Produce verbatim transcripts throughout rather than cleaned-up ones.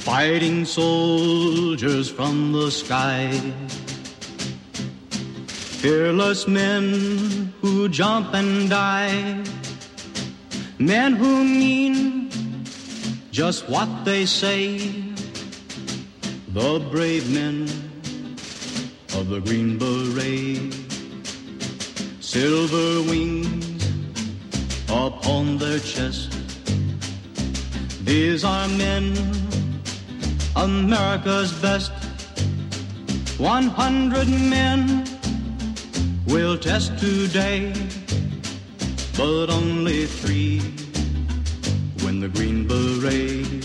fighting soldiers from the sky, fearless men who jump and die, men who mean just what they say, the brave men of the Green Beret, silver wings upon their chest. These are men, America's best. One hundred men will test today, but only three win the Green Beret.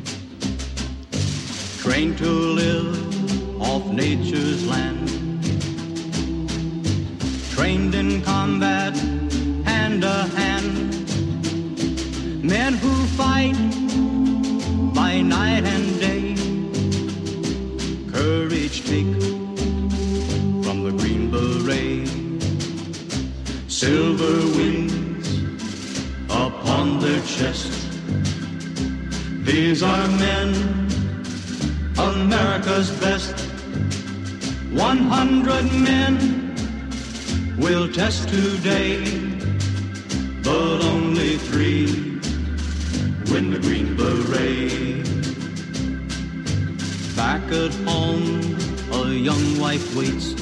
Trained to live off nature's land, trained in combat hand to hand, men who fight by night and day, courage take from the Green Beret, silver wings upon their chest. These are men, America's best. One hundred men will test today, but only three win the Green Beret. Back at home, a young wife waits.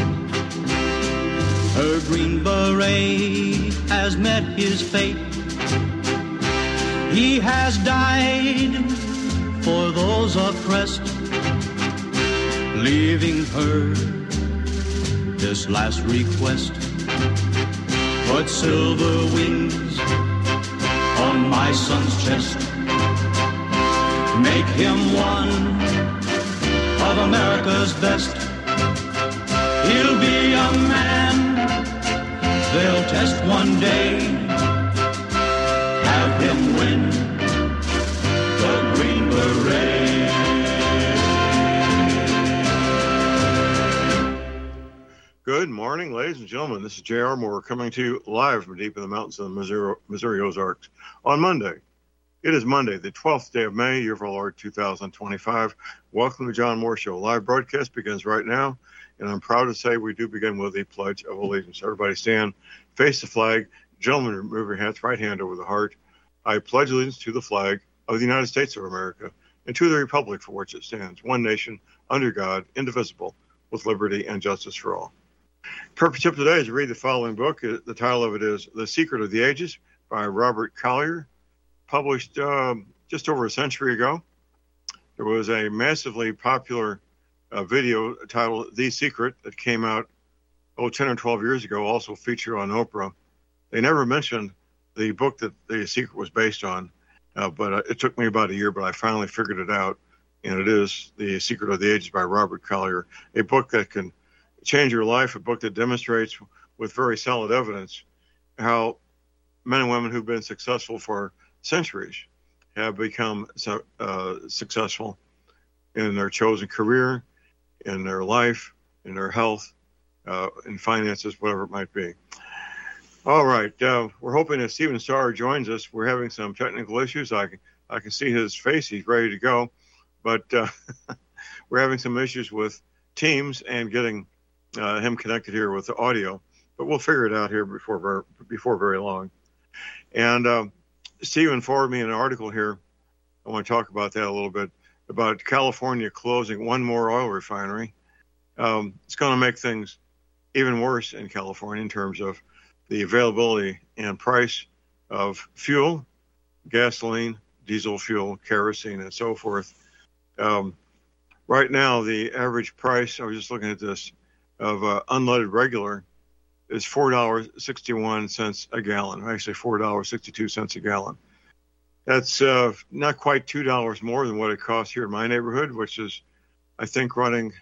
Her Green Beret has met his fate. He has died for those oppressed, leaving her this last request. Put silver wings on my son's chest. Make him one of America's best. He'll be a man they'll test one day. Have him win the Green Beret. Good morning, ladies and gentlemen. This is J R. Moore coming to you live from deep in the mountains of the Missouri, Missouri Ozarks on Monday. It is Monday, the twelfth day of May, year of our Lord two thousand twenty-five. Welcome to John Moore Show. Live broadcast begins right now, and I'm proud to say we do begin with a Pledge of Allegiance. Everybody stand, face the flag. Gentlemen, remove your hats, right hand over the heart. I pledge allegiance to the flag of the United States of America and to the republic for which it stands, one nation, under God, indivisible, with liberty and justice for all. Purpose tip today is to read the following book. The title of it is The Secret of the Ages by Robert Collier, published um, just over a century ago. There was a massively popular uh, video titled The Secret that came out, oh, ten or twelve years ago, also featured on Oprah. They never mentioned the book that The Secret was based on, uh, but uh, it took me about a year, but I finally figured it out, and it is The Secret of the Ages by Robert Collier, a book that can change your life, a book that demonstrates with very solid evidence how men and women who've been successful for centuries have become uh, successful in their chosen career, in their life, in their health, uh, in finances, whatever it might be. All right, uh, we're hoping that Stephen Starr joins us. We're having some technical issues. I can, I can see his face. He's ready to go. But uh, we're having some issues with Teams and getting uh, him connected here with the audio. But we'll figure it out here before very, before very long. And uh, Stephen forwarded me an article here. I want to talk about that a little bit, about California closing one more oil refinery. Um, it's going to make things even worse in California in terms of the availability and price of fuel, gasoline, diesel fuel, kerosene, and so forth. Um, right now, the average price, I was just looking at this, of uh, unleaded regular is four dollars and sixty-one cents a gallon, actually four dollars and sixty-two cents a gallon. That's uh, not quite two dollars more than what it costs here in my neighborhood, which is, I think, running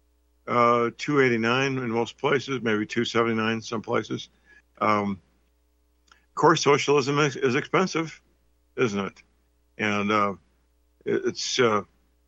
uh, two dollars and eighty-nine cents in most places, maybe two dollars and seventy-nine cents some places. Um, of course, socialism is, is expensive, isn't it? And uh, it, it's uh,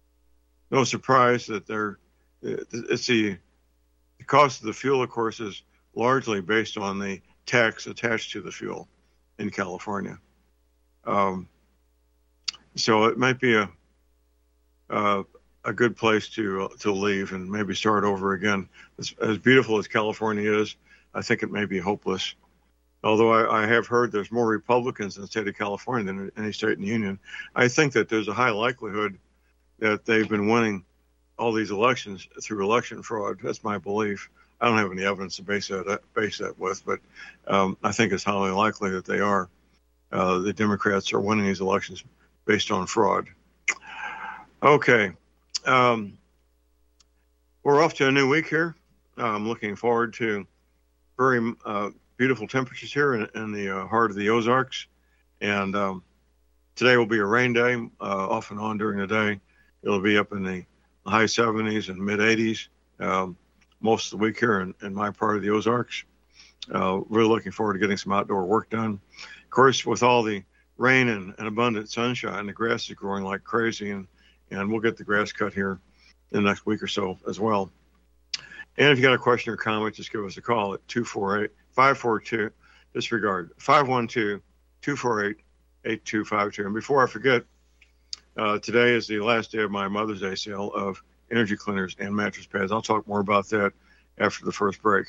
no surprise that they're, it, it's the, the cost of the fuel, of course, is largely based on the tax attached to the fuel in California. Um, so it might be a uh, a good place to uh, to leave and maybe start over again. As, as beautiful as California is, I think it may be hopeless. Although I, I have heard there's more Republicans in the state of California than in any state in the union, I think that there's a high likelihood that they've been winning all these elections through election fraud. That's my belief. I don't have any evidence to base that base that with, but um, I think it's highly likely that they are. Uh, the Democrats are winning these elections based on fraud. Okay, um, we're off to a new week here. I'm looking forward to very uh, beautiful temperatures here in, in the uh, heart of the Ozarks, and um, today will be a rain day, uh, off and on during the day. It'll be up in the high seventies and mid eighties um, most of the week here in, in my part of the Ozarks. Uh, really looking forward to getting some outdoor work done. Of course, with all the rain and, and abundant sunshine, the grass is growing like crazy, and, and we'll get the grass cut here in the next week or so as well. And if you got a question or comment, just give us a call at two four eight, five four two, disregard, five one two, two four eight, eight two five two. And before I forget, uh, today is the last day of my Mother's Day sale of energy cleaners and mattress pads. I'll talk more about that after the first break.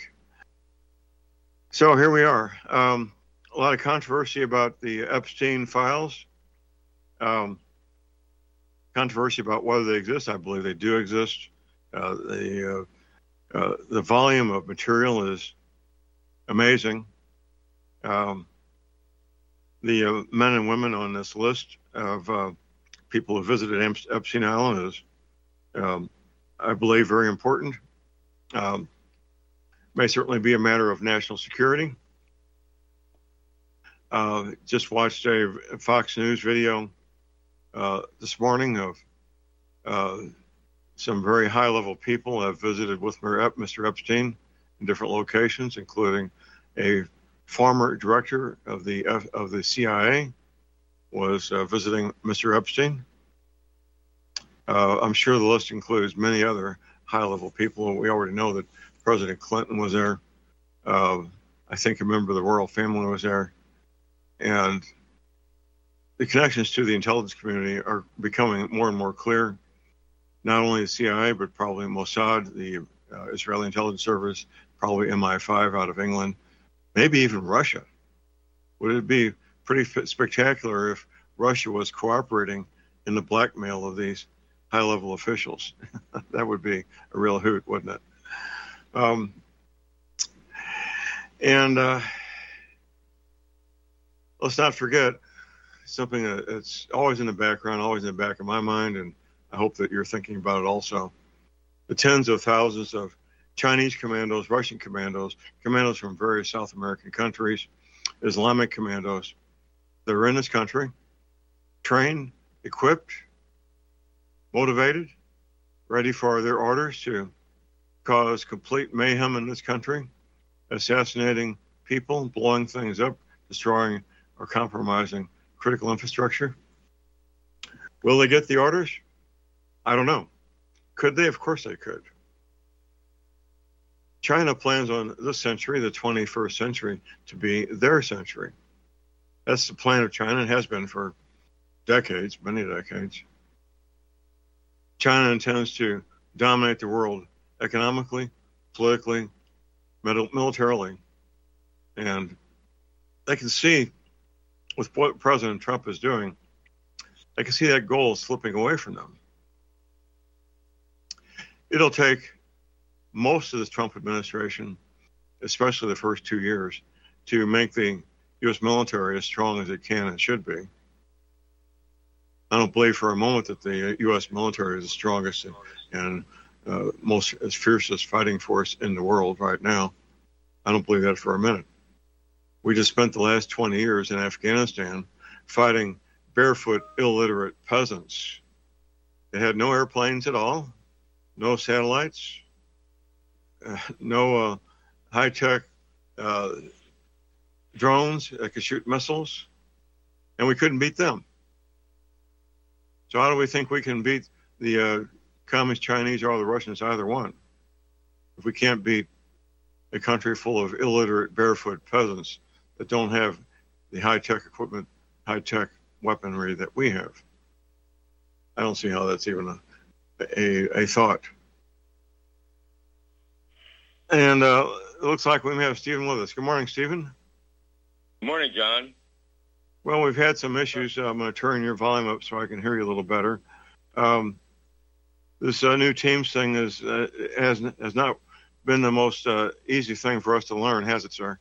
So here we are. Um, a lot of controversy about the Epstein files. Um, controversy about whether they exist. I believe they do exist. Uh, the uh, Uh, the volume of material is amazing. Um, the uh, men and women on this list of uh, people who visited Epstein Island is, um, I believe, very important. Um, may certainly be a matter of national security. Uh, just watched a Fox News video uh, this morning of uh, some very high-level people have visited with Mister Epstein in different locations, including a former director of the F, of the C I A was uh, visiting Mister Epstein. Uh, I'm sure the list includes many other high-level people. We already know that President Clinton was there. Uh, I think a member of the royal family was there. And the connections to the intelligence community are becoming more and more clear. Not only the C I A, but probably Mossad, the uh, Israeli intelligence service, probably M I five out of England, maybe even Russia. Would it be pretty spectacular if Russia was cooperating in the blackmail of these high-level officials? That would be a real hoot, wouldn't it? Um, and uh, let's not forget something that's always in the background, always in the back of my mind, and I hope that you're thinking about it also. The tens of thousands of Chinese commandos, Russian commandos, commandos from various South American countries, Islamic commandos that are in this country, trained, equipped, motivated, ready for their orders to cause complete mayhem in this country, assassinating people, blowing things up, destroying or compromising critical infrastructure. Will they get the orders? I don't know. Could they? Of course they could. China plans on this century, the twenty-first century, to be their century. That's the plan of China. It has been for decades, many decades. China intends to dominate the world economically, politically, militarily. And they can see, with what President Trump is doing, they can see that goal slipping away from them. It'll take most of this Trump administration, especially the first two years, to make the U S military as strong as it can and should be. I don't believe for a moment that the U S military is the strongest and, and uh, most as fiercest fighting force in the world right now. I don't believe that for a minute. We just spent the last twenty years in Afghanistan fighting barefoot, illiterate peasants. They had no airplanes at all, no satellites, uh, no uh, high-tech uh, drones that could shoot missiles, and we couldn't beat them. So how do we think we can beat the uh, communist Chinese or the Russians, either one, if we can't beat a country full of illiterate, barefoot peasants that don't have the high-tech equipment, high-tech weaponry that we have? I don't see how that's even a a, a thought. And uh, it looks like we may have Stephen with us. Good morning, Stephen. Good morning, John. Well, we've had some issues. I'm going to turn your volume up so I can hear you a little better. Um, this uh, new Teams thing is uh, has has not been the most uh, easy thing for us to learn, has it, sir?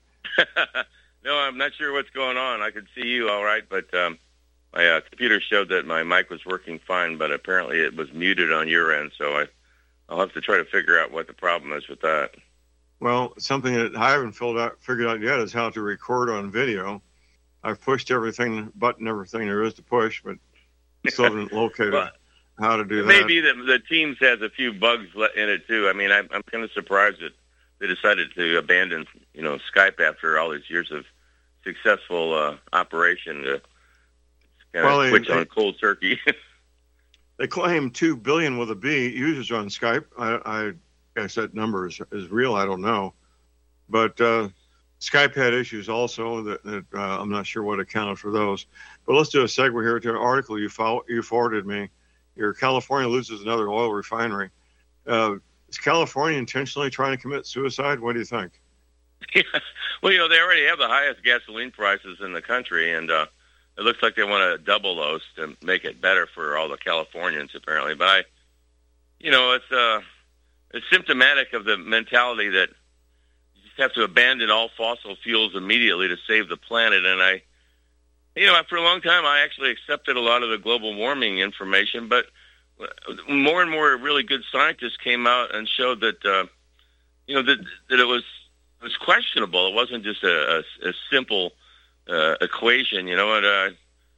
No, I'm not sure what's going on. I could see you all right, but um, my uh, computer showed that my mic was working fine, but apparently it was muted on your end, so I, I'll have to try to figure out what the problem is with that. Well, something that I haven't filled out, figured out yet is how to record on video. I've pushed everything, button everything there is to push, but still haven't located well, how to do it that. Maybe the, the Teams has a few bugs in it, too. I mean, I'm, I'm kind of surprised that they decided to abandon, you know, Skype after all these years of successful uh, operation to kind well, of switch they, on cold turkey. They claim two billion with a B users on Skype. I, I guess that number is, is real. I don't know. But uh, Skype had issues also that, that uh, I'm not sure what accounted for those. But let's do a segue here to an article you, follow, you forwarded me. Your California loses another oil refinery. Uh, is California intentionally trying to commit suicide? What do you think? Yeah. Well, you know, they already have the highest gasoline prices in the country, and uh, it looks like they want to double those to make it better for all the Californians, apparently. But, I, you know, it's, uh, it's symptomatic of the mentality that you just have to abandon all fossil fuels immediately to save the planet. And I, you know, for a long time, I actually accepted a lot of the global warming information, but more and more really good scientists came out and showed that, uh, you know, that, that it was it was questionable. It wasn't just a, a, a simple uh, equation, you know. And uh,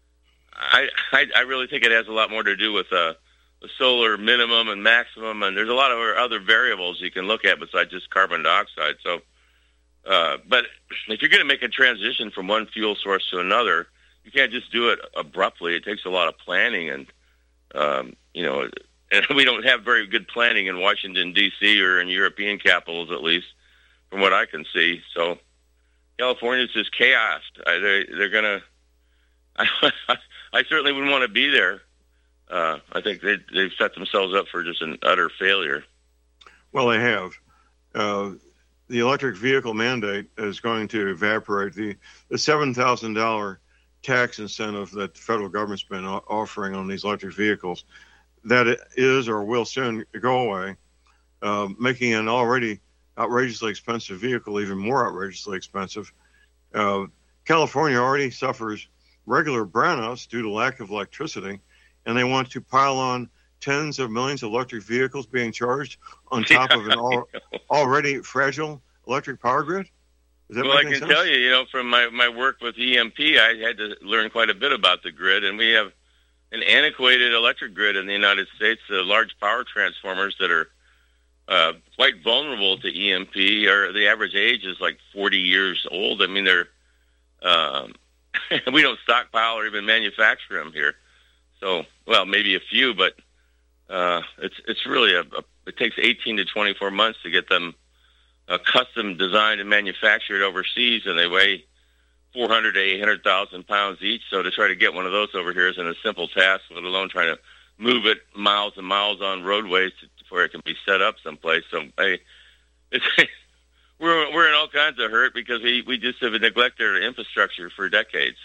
I, I I really think it has a lot more to do with uh, the solar minimum and maximum, and there's a lot of other variables you can look at besides just carbon dioxide. So, uh, but if you're going to make a transition from one fuel source to another, you can't just do it abruptly. It takes a lot of planning, and um, you know, and we don't have very good planning in Washington D C or in European capitals, at least from what I can see. So, California's just chaos. I, they, they're gonna. I, I certainly wouldn't want to be there. Uh, I think they, they've set themselves up for just an utter failure. Well, they have. Uh, the electric vehicle mandate is going to evaporate. The the seven thousand dollar tax incentive that the federal government's been offering on these electric vehicles, that it is or will soon go away, uh, making an already outrageously expensive vehicle even more outrageously expensive. Uh, California already suffers regular brownouts due to lack of electricity, and they want to pile on tens of millions of electric vehicles being charged on top yeah, of an al- already fragile electric power grid? Does that well, make I any can sense? tell you, you know, from my, my work with E M P, I had to learn quite a bit about the grid, and we have an antiquated electric grid in the United States, uh, large power transformers that are uh, quite vulnerable to E M P, or the average age is like forty years old. I mean, they're um, we don't stockpile or even manufacture them here. So, well, maybe a few, but uh, it's it's really a, a it takes eighteen to twenty-four months to get them uh, custom designed and manufactured overseas, and they weigh four hundred to eight hundred thousand pounds each. So to try to get one of those over here isn't a simple task, let alone trying to move it miles and miles on roadways to, where it can be set up someplace. So I, it's, we're we're in all kinds of hurt because we, we just have neglected our infrastructure for decades.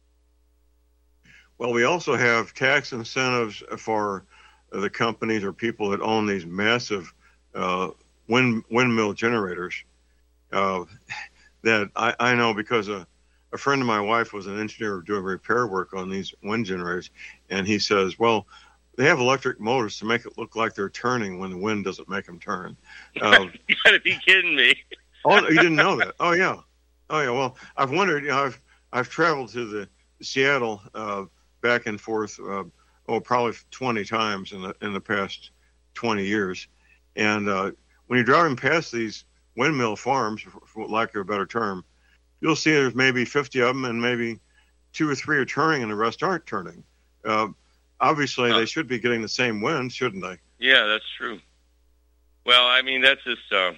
Well, we also have tax incentives for the companies or people that own these massive uh, wind windmill generators. Uh, that I, I know because a, a friend of my wife was an engineer doing repair work on these wind generators, and he says, well, they have electric motors to make it look like they're turning when the wind doesn't make them turn. Uh, you gotta be kidding me. Oh, you didn't know that? Oh, yeah. Oh, yeah. Well, I've wondered, you know, I've, I've traveled to the Seattle uh, back and forth, uh, oh, probably twenty times in the, in the past twenty years. And uh, when you're driving past these windmill farms, for lack of a better term, you'll see there's maybe fifty of them, and maybe two or three are turning and the rest aren't turning. Uh, obviously, huh. They should be getting the same wind, shouldn't they? Yeah, that's true. Well, I mean, that's just uh,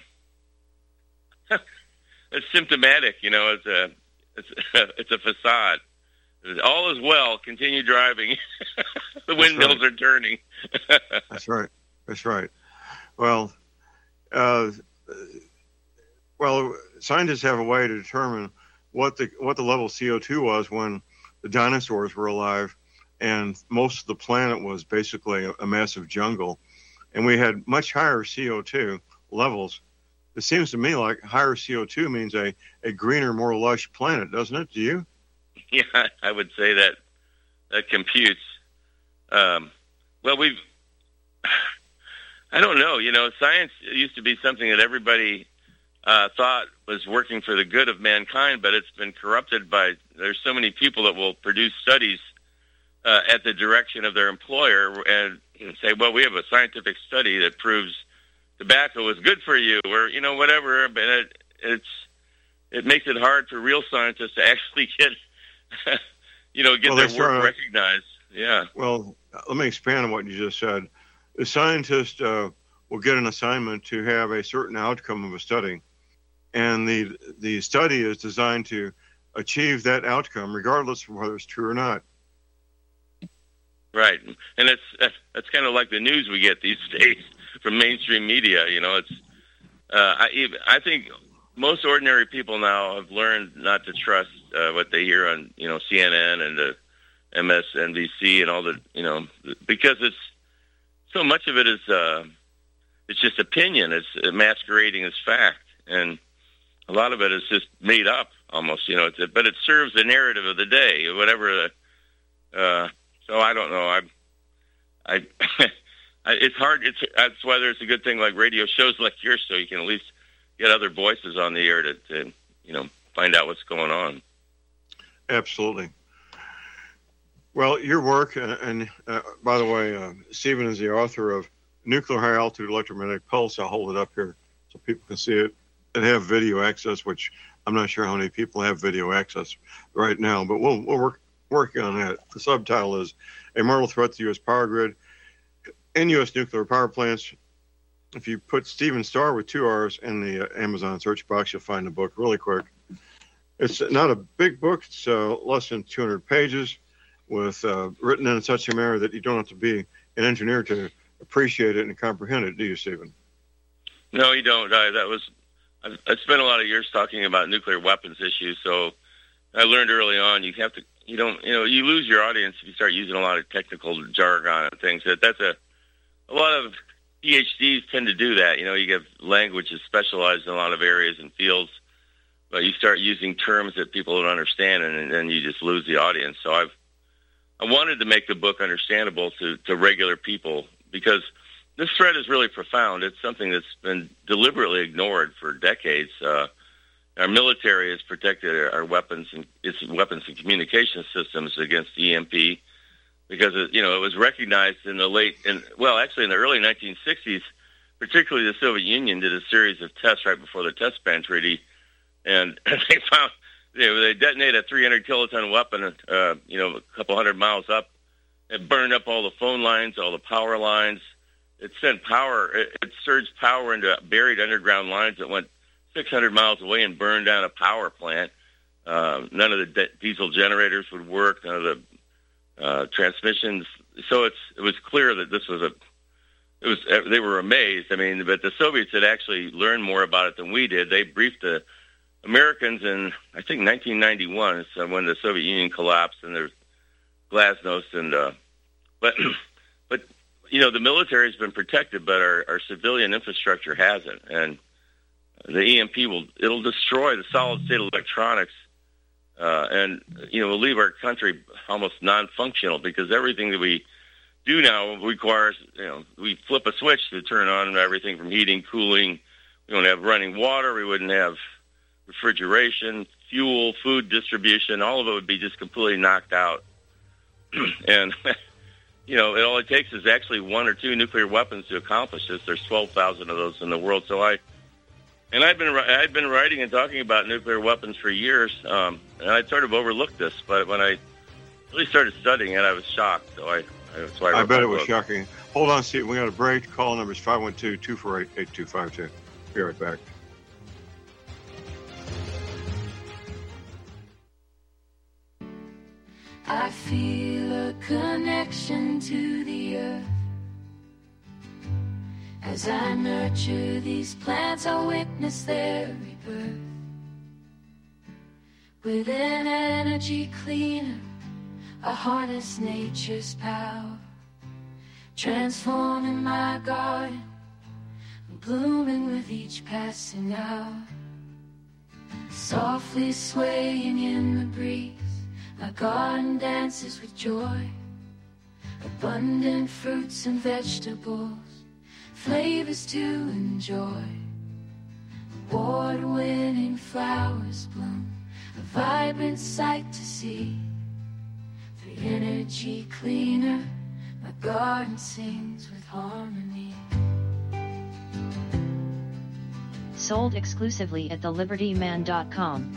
it's symptomatic, you know. It's a it's a, it's a facade. All is well. Continue driving. The windmills right. are turning. That's right. That's right. Well, uh, well, scientists have a way to determine what the what the level of C O two was when the dinosaurs were alive, and most of the planet was basically a, a massive jungle, and we had much higher C O two levels. It seems to me like higher C O two means a, a greener, more lush planet, doesn't it? Do you? Yeah, I would say that that computes. Um, well, we've, I don't know, you know, science used to be something that everybody uh, thought was working for the good of mankind, but it's been corrupted by, there's so many people that will produce studies uh, at the direction of their employer and, and say, well, we have a scientific study that proves tobacco is good for you, or, you know, whatever, but it, it's, it makes it hard for real scientists to actually get, you know, get well, their work recognized. Yeah. Well, let me expand on what you just said. The scientist uh, will get an assignment to have a certain outcome of a study, and the the study is designed to achieve that outcome, regardless of whether it's true or not. Right, and it's that's, that's kind of like the news we get these days from mainstream media. You know, it's uh, I I think most ordinary people now have learned not to trust uh, what they hear on, you know, C N N and the M S N B C and all the, you know, because it's so much of it is uh, it's just opinion. It's masquerading as fact, and a lot of it is just made up almost. You know, it's a, but it serves the narrative of the day, whatever. The, uh, so I don't know. I, I, I it's hard. It's that's why there's a good thing like radio shows like yours, so you can at least get other voices on the air to, to you know, find out what's going on. Absolutely. Well, your work, and, and uh, by the way, uh, Stephen is the author of Nuclear High Altitude Electromagnetic Pulse. I'll hold it up here so people can see it and have video access, which I'm not sure how many people have video access right now, but we'll, we'll work working on that. The subtitle is A Mortal Threat to the U S Power Grid and U S Nuclear Power Plants. If you put Stephen Starr with two R's in the uh, Amazon search box, you'll find the book really quick. It's not a big book. It's uh, less than two hundred pages. With uh, written in such a manner that you don't have to be an engineer to appreciate it and comprehend it, do you, Stephen? No, you don't. I, that was I, I spent a lot of years talking about nuclear weapons issues, so I learned early on you have to you don't you know you lose your audience if you start using a lot of technical jargon and things. That that's a a lot of P H Ds tend to do that. You know, you get languages specialized in a lot of areas and fields, but you start using terms that people don't understand, and then you just lose the audience. So I've I wanted to make the book understandable to, to regular people because this threat is really profound. It's something that's been deliberately ignored for decades. Uh, our military has protected our weapons and its weapons and communication systems against E M P because it, you know, it was recognized in the late, in, well, actually in the early nineteen sixties, particularly the Soviet Union did a series of tests right before the Test Ban Treaty, and they found. You know, they detonated a three hundred kiloton weapon, uh, you know, a couple hundred miles up. It burned up all the phone lines, all the power lines. It sent power, it, it surged power into buried underground lines that went six hundred miles away and burned down a power plant. Uh, none of the de- diesel generators would work, none of the uh, transmissions. So it's it was clear that this was a, it was, they were amazed. I mean, but the Soviets had actually learned more about it than we did. They briefed the Americans in, I think, nineteen ninety-one, so when the Soviet Union collapsed, and there's Glasnost, and uh, but but you know the military's been protected, but our, our civilian infrastructure hasn't, and the E M P will it'll destroy the solid state electronics, uh, and you know will leave our country almost non-functional because everything that we do now requires you know we flip a switch to turn on everything from heating, cooling. We don't have running water. We wouldn't have refrigeration, fuel, food distribution, all of it would be just completely knocked out. And, you know, it all it takes is actually one or two nuclear weapons to accomplish this. There's twelve thousand of those in the world. So I, and I've been, I'd been writing and talking about nuclear weapons for years, um, and I sort of overlooked this, but when I really started studying it, I was shocked. So I, that's why I, I bet it was shocking. Hold on, Steve. We got a break. Call number is five one two, two four eight, eight two five two. Be right back. I feel a connection to the earth. As I nurture these plants, I witness their rebirth. With an energy cleaner, I harness nature's power, transforming my garden, blooming with each passing hour. Softly swaying in the breeze, my garden dances with joy. Abundant fruits and vegetables, flavors to enjoy. Award-winning flowers bloom, a vibrant sight to see. The energy cleaner, my garden sings with harmony. Sold exclusively at the liberty man dot com.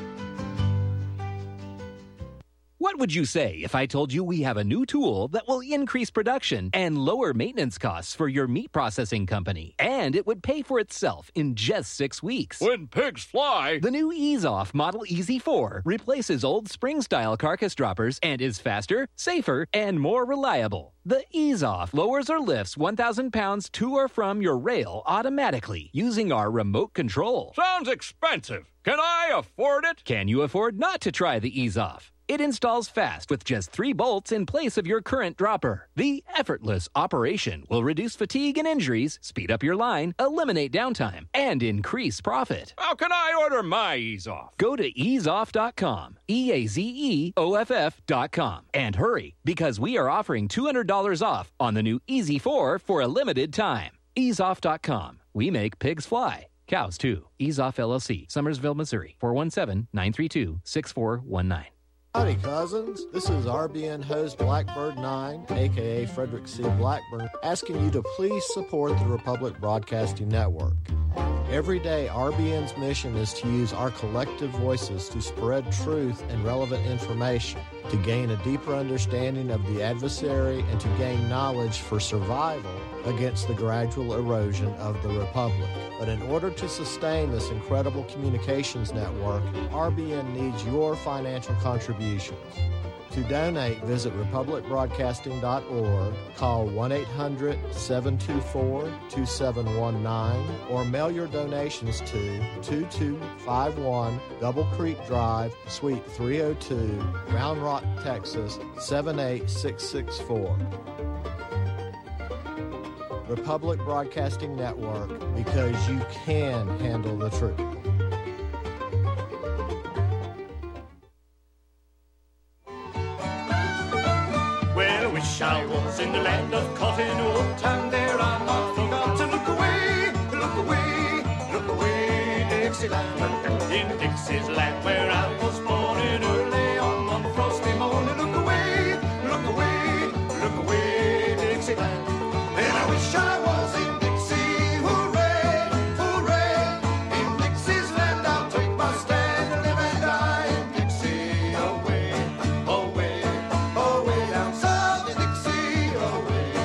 What would you say if I told you we have a new tool that will increase production and lower maintenance costs for your meat processing company? And it would pay for itself in just six weeks. When pigs fly! The new Ease Off Model E Z four replaces old spring-style carcass droppers and is faster, safer, and more reliable. The Ease Off lowers or lifts one thousand pounds to or from your rail automatically using our remote control. Sounds expensive. Can I afford it? Can you afford not to try the Ease Off? It installs fast with just three bolts in place of your current dropper. The effortless operation will reduce fatigue and injuries, speed up your line, eliminate downtime, and increase profit. How can I order my Ease Off? Go to ease off dot com, E A Z E O F F dot com, and hurry because we are offering two hundred dollars off on the new E Z four for a limited time. ease off dot com. We make pigs fly. Cows, too. Ease Off L L C, Summersville, Missouri, four one seven, nine three two, six four one nine. Howdy, cousins. This is R B N host Blackbird nine, a k a. Frederick C. Blackburn, asking you to please support the Republic Broadcasting Network. Every day, R B N's mission is to use our collective voices to spread truth and relevant information, to gain a deeper understanding of the adversary, and to gain knowledge for survival against the gradual erosion of the Republic. But in order to sustain this incredible communications network, R B N needs your financial contributions. To donate, visit republic broadcasting dot org, call one eight hundred, seven two four, two seven one nine, or mail your donations to two two five one Double Creek Drive, Suite three oh two, Round Rock, Texas, seven eight six six four. Republic Broadcasting Network, because you can handle the truth. Well, I wish I was in the land of Cottonwood, and there I not forgot to look away, look away, look away, Dixieland. In Dixie's land where I was born in early on one frosty morning. Look away, look away, look away, Dixieland. And I wish I was in Dixie, hooray, hooray. In Dixie's land I'll take my stand and live and die in Dixie. Away, away, away down south in Dixie. Away,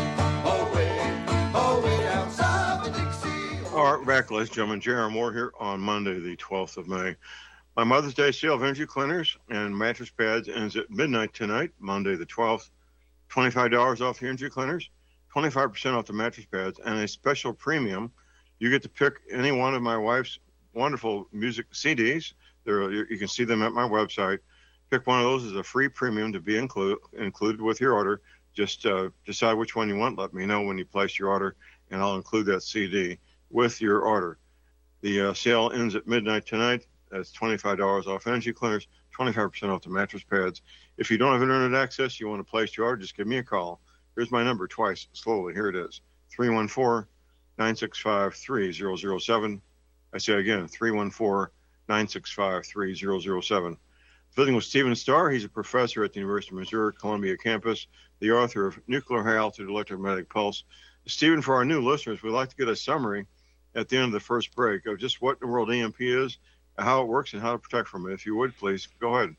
away, away down south in Dixie. All right, back, ladies and gentlemen. J R Moore here on Monday, the twelfth of May. My Mother's Day sale of energy cleaners and mattress pads ends at midnight tonight, Monday the twelfth. twenty-five dollars off the energy cleaners, twenty-five percent off the mattress pads, and a special premium. You get to pick any one of my wife's wonderful music C Ds. There, you can see them at my website. Pick one of those as a free premium to be include, included with your order. Just uh, decide which one you want. Let me know when you place your order, and I'll include that C D with your order. The uh, sale ends at midnight tonight. That's twenty-five dollars off energy cleaners, twenty-five percent off the mattress pads. If you don't have internet access, you want to place your order, just give me a call. Here's my number twice, slowly. Here it is, three one four, nine six five, three zero zero seven. I say again, three one four, nine six five, three zero zero seven. Visiting with Stephen Starr. He's a professor at the University of Missouri Columbia campus, the author of Nuclear High Altitude Electromagnetic Pulse. Stephen, for our new listeners, we'd like to get a summary at the end of the first break of just what in the world E M P is, how it works, and how to protect from it. If you would, please, go ahead.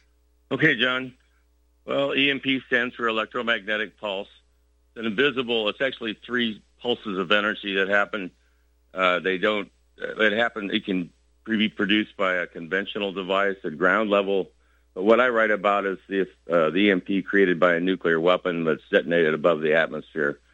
Okay, John. Well, E M P stands for electromagnetic pulse. It's an invisible, it's actually three pulses of energy that happen. Uh, they don't, it happen, it can be produced by a conventional device at ground level. But what I write about is the, uh, the E M P created by a nuclear weapon that's detonated above the atmosphere.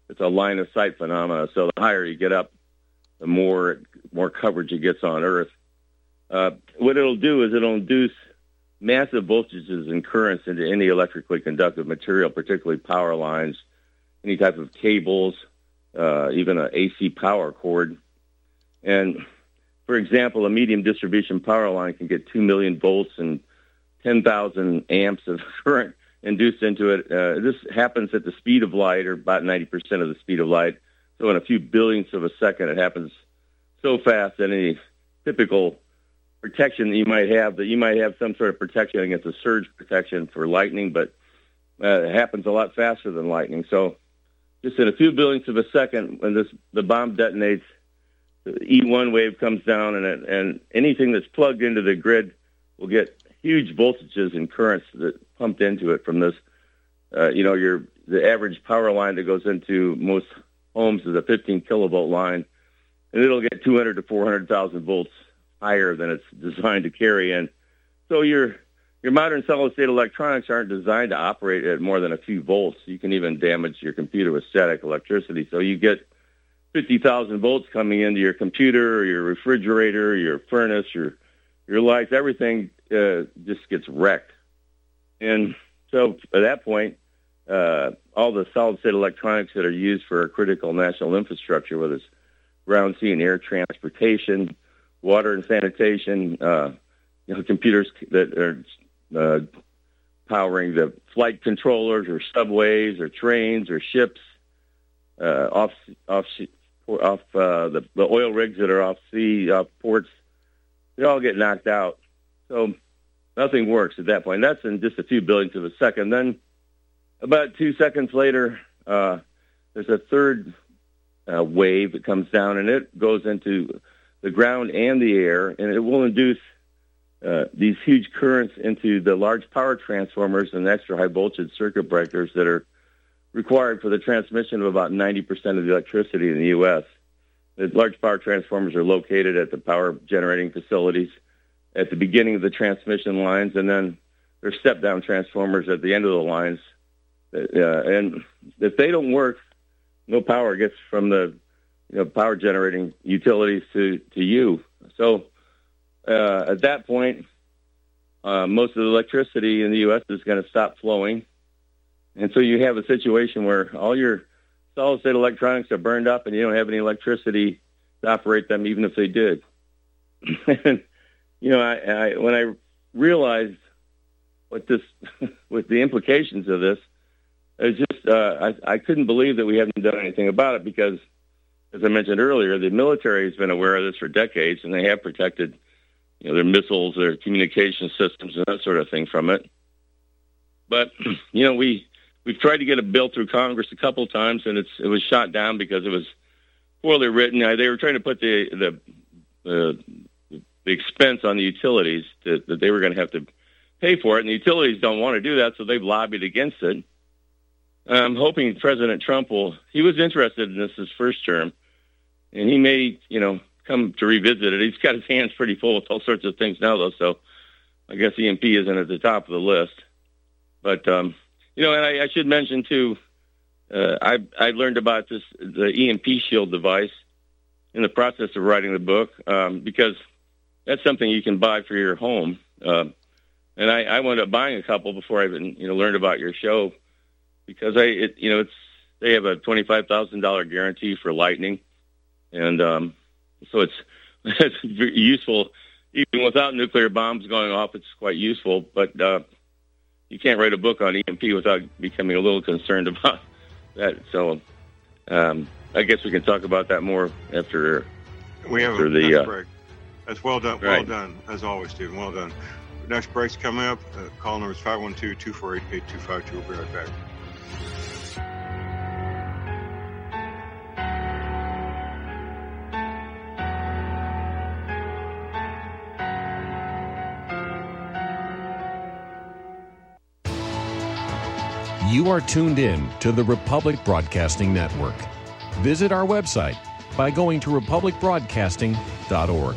it's a line of sight phenomena. So the higher you get up, the more more coverage it gets on Earth. Uh, what it'll do is it'll induce massive voltages and currents into any electrically conductive material, particularly power lines, any type of cables, uh, even an A C power cord. And, for example, a medium distribution power line can get two million volts and ten thousand amps of current induced into it. Uh, this happens at the speed of light, or about ninety percent of the speed of light. So in a few billionths of a second, it happens so fast that any typical protection that you might have, that you might have some sort of protection against a surge protection for lightning, but uh, it happens a lot faster than lightning. So just in a few billionths of a second, when this the bomb detonates, the E one wave comes down, and it, and anything that's plugged into the grid will get huge voltages and currents that pumped into it from this. Uh, you know, your the average power line that goes into most homes is a fifteen kilovolt line, and it'll get two hundred to four hundred thousand volts higher than it's designed to carry. And so your your modern solid-state electronics aren't designed to operate at more than a few volts. You can even damage your computer with static electricity. So you get fifty thousand volts coming into your computer, or your refrigerator, your furnace, your your lights, everything uh, just gets wrecked. And so at that point, uh, all the solid-state electronics that are used for our critical national infrastructure, whether it's ground, sea, and air transportation, water and sanitation, uh, you know, computers that are uh, powering the flight controllers or subways or trains or ships, uh, off off off uh, the, the oil rigs that are off sea, off ports, they all get knocked out. So nothing works at that point. That's in just a few billionths of a second. Then about two seconds later, uh, there's a third uh, wave that comes down, and it goes into the ground and the air, and it will induce uh, these huge currents into the large power transformers and extra high voltage circuit breakers that are required for the transmission of about ninety percent of the electricity in the U S. The large power transformers are located at the power generating facilities at the beginning of the transmission lines, and then there's step-down transformers at the end of the lines. Uh, and if they don't work, no power gets from the you know, power generating utilities to, to you. So uh, at that point, uh, most of the electricity in the U S is going to stop flowing. And so you have a situation where all your solid-state electronics are burned up, and you don't have any electricity to operate them, even if they did. And, you know, I, I, when I realized what this, what the implications of this, it was just, uh, I, I couldn't believe that we haven't done anything about it, because, as I mentioned earlier, the military has been aware of this for decades, and they have protected, you know, their missiles, their communication systems, and that sort of thing from it. But, you know, we, we've tried to get a bill through Congress a couple of times, and it's, it was shot down because it was poorly written. Uh, they were trying to put the, the, the, the expense on the utilities to, that they were going to have to pay for it, and the utilities don't want to do that, so they've lobbied against it. I'm hoping President Trump will, he was interested in this his first term, and he may, you know, come to revisit it. He's got his hands pretty full with all sorts of things now, though, so I guess E M P isn't at the top of the list. But, um, you know, and I, I should mention, too, uh, I, I learned about this, the E M P Shield device, in the process of writing the book, um, because that's something you can buy for your home. Uh, and I, I wound up buying a couple before I even, you know, learned about your show, because I, it, you know, it's they have a twenty-five thousand dollars guarantee for lightning, and um, so it's it's useful even without nuclear bombs going off. It's quite useful, but uh, you can't write a book on E M P without becoming a little concerned about that. So um, I guess we can talk about that more after we have after a the next uh, break. That's well done. Right. Well done, as always, Stephen. Well done. Next break's coming up. Uh, call number is five one two, two four eight, eight two five two. We'll be right back. You are tuned in to the Republic Broadcasting Network. Visit our website by going to republic broadcasting dot org.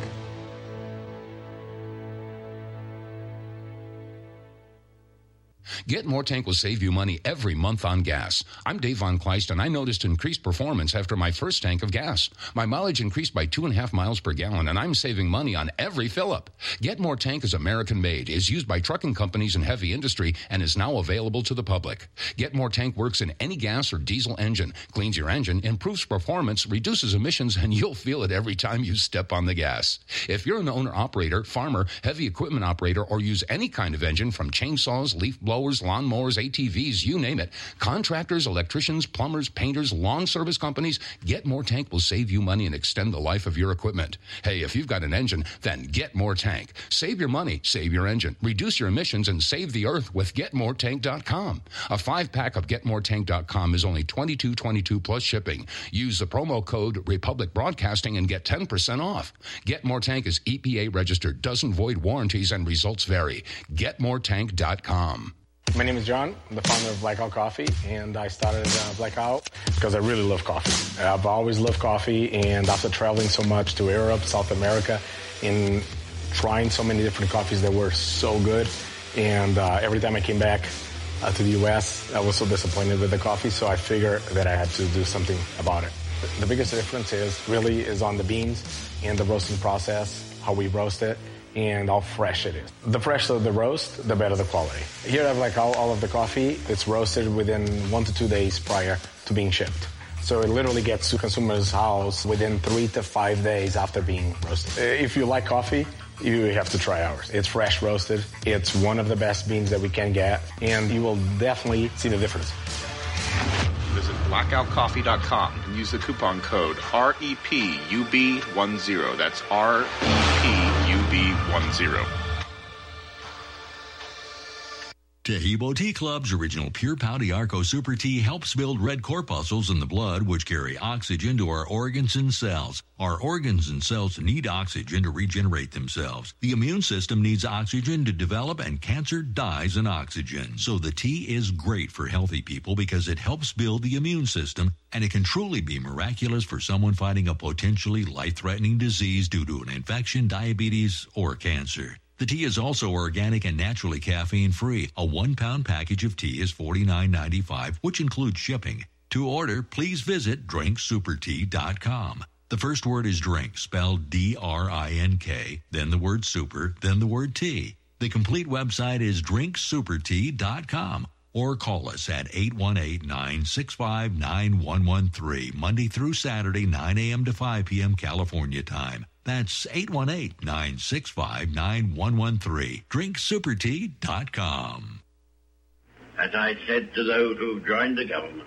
Get More Tank will save you money every month on gas. I'm Dave Von Kleist, and I noticed increased performance after my first tank of gas. My mileage increased by two and a half miles per gallon, and I'm saving money on every fill-up. Get More Tank is American-made, is used by trucking companies and heavy industry, and is now available to the public. Get More Tank works in any gas or diesel engine, cleans your engine, improves performance, reduces emissions, and you'll feel it every time you step on the gas. If you're an owner-operator, farmer, heavy equipment operator, or use any kind of engine from chainsaws, leaf blowers, lawnmowers, A T Vs, you name it, contractors, electricians, plumbers, painters, lawn service companies, Get More Tank will save you money and extend the life of your equipment. Hey, if you've got an engine, then Get More Tank. Save your money, save your engine, reduce your emissions, and save the earth with get more tank dot com. A five-pack of get more tank dot com is only twenty-two dollars and twenty-two cents plus shipping. Use the promo code Republic Broadcasting and get ten percent off. Get More Tank is E P A registered, doesn't void warranties, and results vary. get more tank dot com. My name is John. I'm the founder of Blackout Coffee, and I started uh, Blackout because I really love coffee. I've always loved coffee, and after traveling so much to Europe, South America, and trying so many different coffees that were so good, and uh, every time I came back uh, to the U S, I was so disappointed with the coffee, so I figured that I had to do something about it. The biggest difference is really is on the beans and the roasting process, how we roast it, and how fresh it is. The fresher the roast, the better the quality. Here I have like all, all of the coffee. It's roasted within one to two days prior to being shipped. So it literally gets to consumers' house within three to five days after being roasted. If you like coffee, you have to try ours. It's fresh roasted. It's one of the best beans that we can get, and you will definitely see the difference. Visit blackout coffee dot com and use the coupon code R E P U B ten. That's R E P U B ten. Tahibo Tea Club's original Pure Pouty Arco Super Tea helps build red corpuscles in the blood, which carry oxygen to our organs and cells. Our organs and cells need oxygen to regenerate themselves. The immune system needs oxygen to develop, and cancer dies in oxygen. So the tea is great for healthy people because it helps build the immune system, and it can truly be miraculous for someone fighting a potentially life-threatening disease due to an infection, diabetes, or cancer. The tea is also organic and naturally caffeine-free. A one-pound package of tea is forty-nine ninety-five, which includes shipping. To order, please visit drink super tea dot com. The first word is drink, spelled D R I N K, then the word super, then the word tea. The complete website is drink super tea dot com. Or call us at eight one eight, nine six five, nine one one three, Monday through Saturday, nine a.m. to five p.m. California time. That's eight one eight, nine six five, nine one one three. drink super tea dot com. As I said to those who joined the government,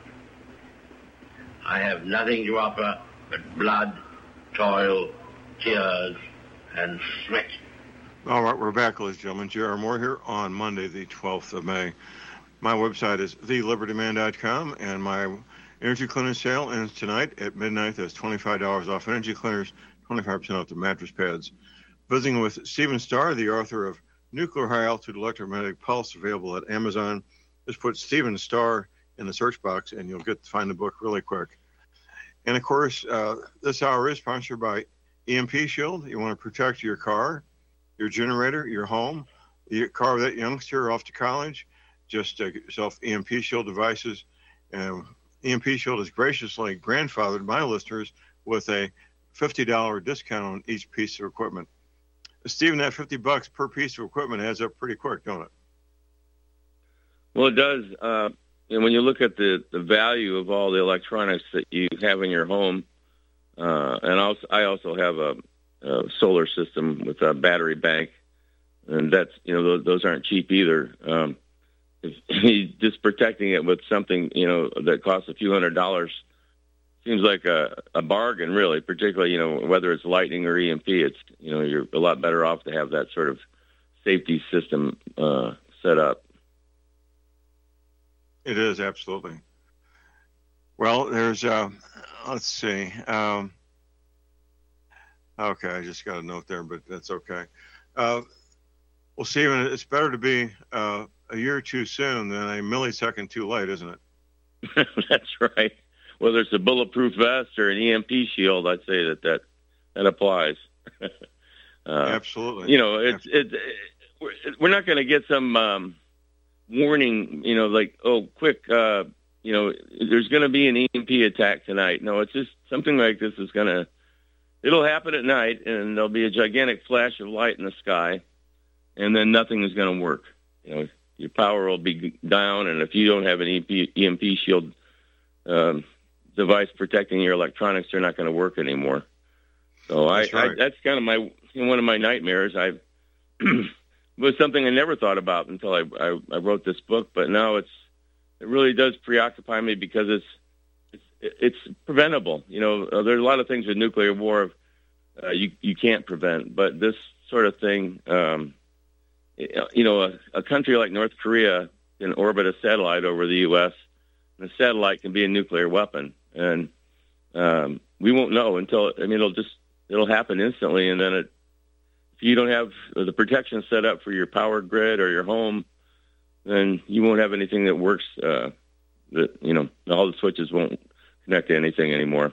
I have nothing to offer but blood, toil, tears, and sweat. All right, we're back, ladies and gentlemen. J R. Moore here on Monday, the twelfth of May. My website is the liberty man dot com, and my energy cleaner sale ends tonight at midnight. That's twenty-five dollars off energy cleaners, twenty-five percent off the mattress pads. Visiting with Stephen Starr, the author of Nuclear High Altitude Electromagnetic Pulse, available at Amazon. Just put Stephen Starr in the search box, and you'll get to find the book really quick. And, of course, uh, this hour is sponsored by E M P Shield. You want to protect your car, your generator, your home, your car of that youngster off to college. Just uh, get yourself E M P Shield devices. Um, E M P Shield has graciously grandfathered my listeners with a fifty dollars discount on each piece of equipment. Stephen, that fifty bucks per piece of equipment adds up pretty quick, don't it? Well, it does. Uh, and when you look at the, the value of all the electronics that you have in your home, uh, and also, I also have a, a solar system with a battery bank, and that's, you know, those, those aren't cheap either. Um, if, just protecting it with something, you know, that costs a few hundred dollars seems like a, a bargain, really, particularly, you know, whether it's lightning or E M P, it's, you know, you're a lot better off to have that sort of safety system uh, set up. It is, absolutely. Well, there's, uh, let's see. Um, okay, I just got a note there, but that's okay. Uh, well, Stephen, it's better to be uh, a year too soon than a millisecond too late, isn't it? That's right. Whether it's a bulletproof vest or an E M P shield, I'd say that that, that applies. uh, Absolutely. You know, it's it, it, we're, we're not going to get some um, warning, you know, like, oh, quick, uh, you know, there's going to be an E M P attack tonight. No, it's just something like this is going to, it'll happen at night, and there'll be a gigantic flash of light in the sky, and then nothing is going to work. You know, your power will be down, and if you don't have an E M P shield um, device protecting your electronics, they're not going to work anymore. So that's, I, right. I, that's kind of my one of my nightmares. I it was something I never thought about until I, I, I wrote this book, but now it's it really does preoccupy me because it's it's, it's preventable. You know, there's a lot of things with nuclear war uh, you you can't prevent, but this sort of thing. Um, You know, a, a country like North Korea can orbit a satellite over the U S, and the satellite can be a nuclear weapon. And um, we won't know until, I mean, it'll just, it'll happen instantly. And then it, if you don't have the protection set up for your power grid or your home, then you won't have anything that works. Uh, that, you know, all the switches won't connect to anything anymore.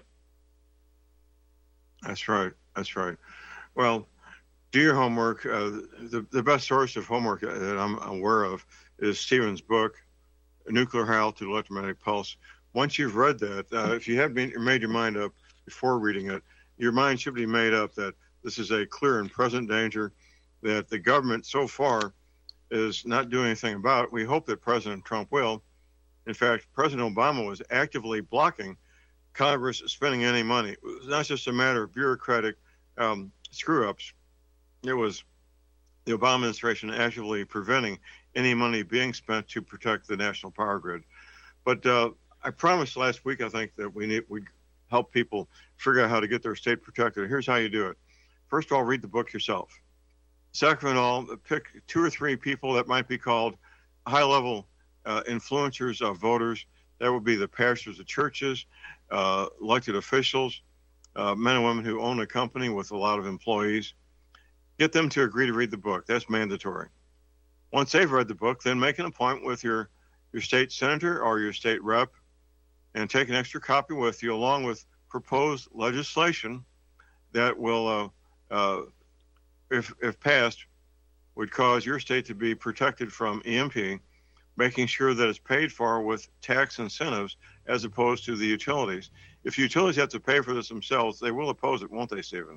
That's right. That's right. Well, do your homework. Uh, the, the best source of homework that I'm aware of is Stephen's book, Nuclear Howl to the Electromagnetic Pulse. Once you've read that, uh, if you have been, made your mind up before reading it, your mind should be made up that this is a clear and present danger that the government so far is not doing anything about. We hope that President Trump will. In fact, President Obama was actively blocking Congress spending any money. It was not just a matter of bureaucratic um, screw-ups. It was the Obama administration actively preventing any money being spent to protect the national power grid. But uh, I promised last week, I think, that we need we help people figure out how to get their state protected. Here's how you do it. First of all, read the book yourself. Second of all, pick two or three people that might be called high-level uh, influencers of voters. That would be the pastors of churches, uh, elected officials, uh, men and women who own a company with a lot of employees. Get them to agree to read the book. That's mandatory. Once they've read the book, then make an appointment with your, your state senator or your state rep and take an extra copy with you along with proposed legislation that will, uh, uh, if, if passed, would cause your state to be protected from E M P, making sure that it's paid for with tax incentives as opposed to the utilities. If utilities have to pay for this themselves, they will oppose it, won't they, Stephen?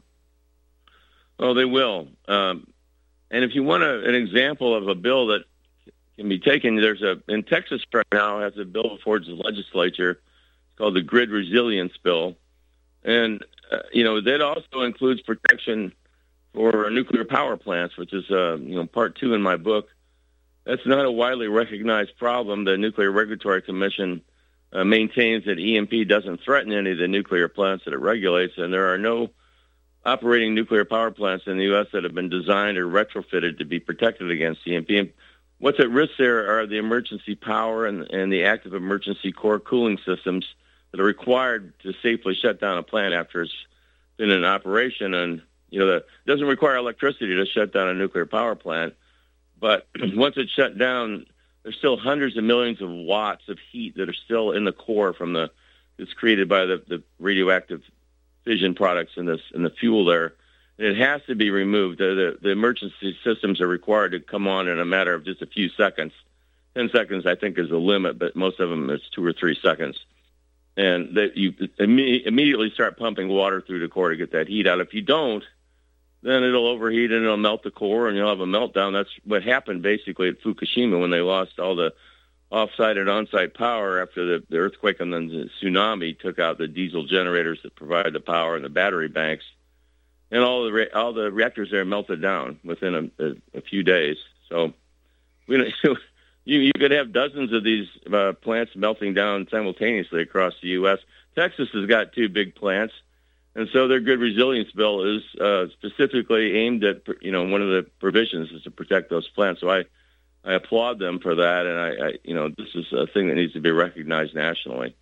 Oh, they will. Um, and if you want a, an example of a bill that can be taken, there's a, in Texas right now has a bill before the legislature. It's called the Grid Resilience Bill. And, uh, you know, that also includes protection for nuclear power plants, which is, uh, you know, part two in my book. That's not a widely recognized problem. The Nuclear Regulatory Commission uh, maintains that E M P doesn't threaten any of the nuclear plants that it regulates, and there are no operating nuclear power plants in the U S that have been designed or retrofitted to be protected against E M P. And what's at risk there are the emergency power and, and the active emergency core cooling systems that are required to safely shut down a plant after it's been in operation. And, you know, the, it doesn't require electricity to shut down a nuclear power plant, but once it's shut down, there's still hundreds of millions of watts of heat that are still in the core from the, it's created by the, the radioactive fission products in this in the fuel there. And it has to be removed. The, the, the emergency systems are required to come on in a matter of just a few seconds. Ten seconds, I think, is the limit, but most of them is two or three seconds. And that you imme- immediately start pumping water through the core to get that heat out. If you don't, then it'll overheat and it'll melt the core, and you'll have a meltdown. That's what happened basically at Fukushima when they lost all the off-site and on-site power after the, the earthquake and then the tsunami took out the diesel generators that provide the power and the battery banks. And all the re- all the reactors there melted down within a, a, a few days. So we you, you could have dozens of these uh, plants melting down simultaneously across the U S Texas has got two big plants, and so their Grid Resilience Bill is uh, specifically aimed at, you know, one of the provisions is to protect those plants. So I I applaud them for that, and I, I, you know, this is a thing that needs to be recognized nationally.